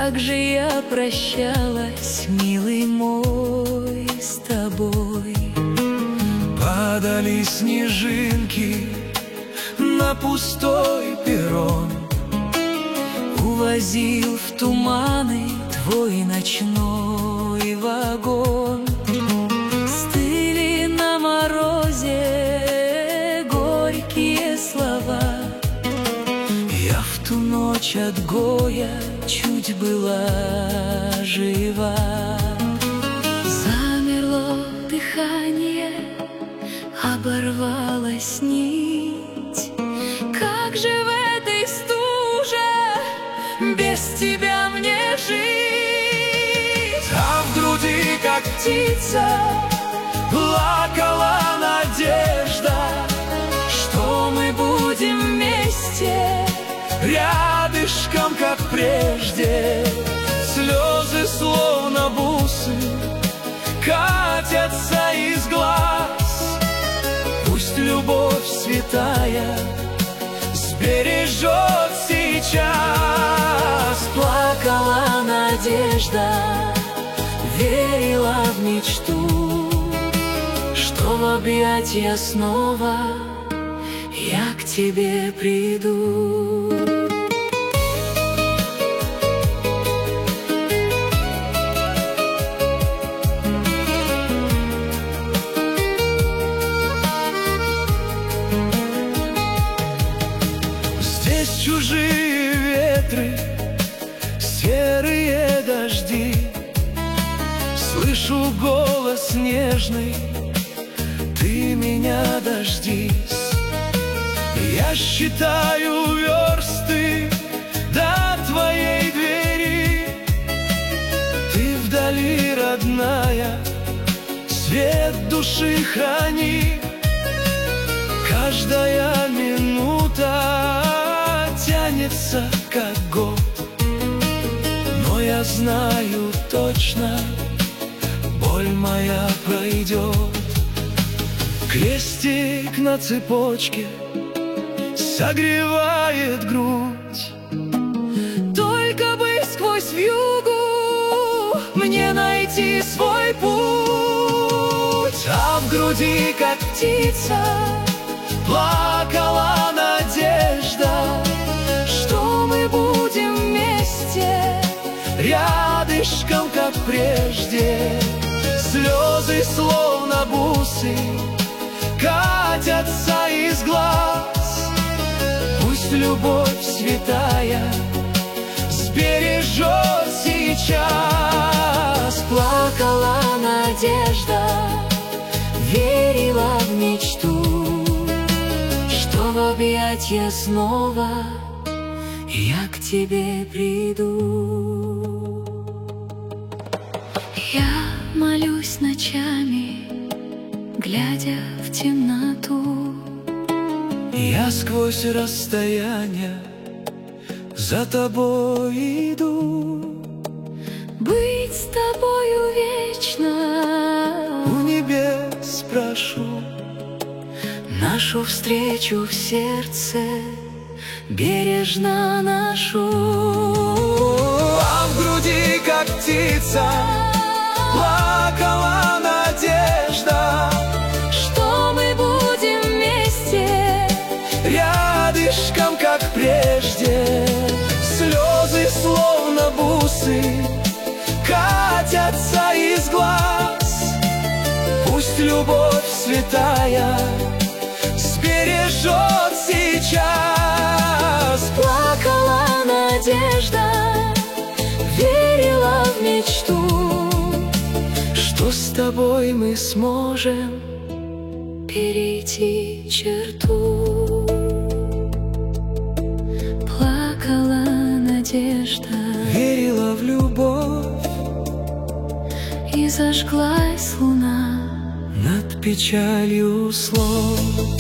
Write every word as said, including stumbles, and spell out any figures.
Как же я прощалась, милый мой, с тобой. Падали снежинки на пустой перрон, увозил в туманы твой ночной вагон. Стыли на морозе горькие слова. Я в ту ночь от горя чуть была жива. Замерло дыхание, оборвалась нить. Как же в этой стуже без тебя мне жить? А в груди, как птица, плакала надежда, что мы будем вместе, рядышком, как прежде. Слезы, словно бусы, катятся из глаз. Пусть любовь святая сбережет сейчас. Плакала надежда, верила в мечту, что в объятия снова я к тебе приду. Здесь чужие ветры, серые дожди. Слышу голос нежный: ты меня дождись. Я считаю версты до твоей двери. Ты вдали, родная, свет души храни. Каждая минута тянется, как год, но я знаю точно, боль моя пройдет. Крестик на цепочке согревает грудь. Только бы сквозь вьюгу мне найти свой путь. А в груди, как птица, плакала надежда, что мы будем вместе, рядышком, как прежде. Слезы, словно бусы, катятся из глаз. Пусть любовь святая сбережет сейчас. Плакала надежда, верила в мечту, что в объятия снова я к тебе приду. Я молюсь ночами, глядя в темноту. Я сквозь расстояние за тобой иду. Быть с тобою вечно У небес прошу, нашу встречу в сердце бережно ношу. А в груди, как птица, плакала надежда, что мы будем вместе, рядышком, как прежде. Слезы, словно бусы, катятся из глаз. Пусть любовь святая сбережет сейчас. Плакала надежда, верила в мечту, что с тобой мы сможем перейти черту. Плакала надежда, верила в любовь, и зажглась луна над печалью слов.